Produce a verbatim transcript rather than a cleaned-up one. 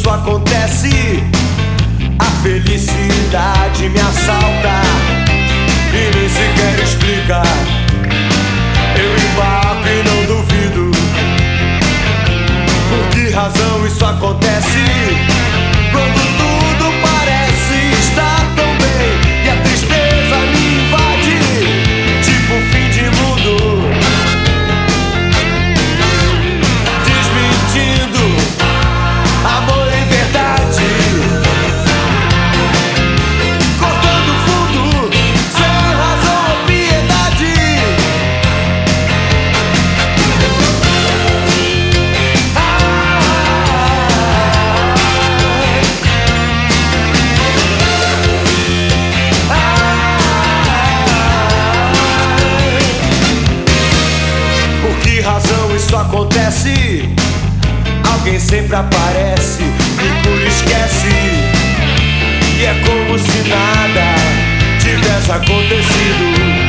isso acontece, a felicidade me assalta e nem sequer explica. Eu embarco e não duvido. Por que razão isso acontece? Quando tudo parece estar tão bem e a tristeza me invade, tipo fim de mundo, desmentindo amor e verdade, cortando fundo, sem razão ou piedade. Por que razão isso acontece? Alguém sempre aparece e cura esquece, e é como se nada tivesse acontecido.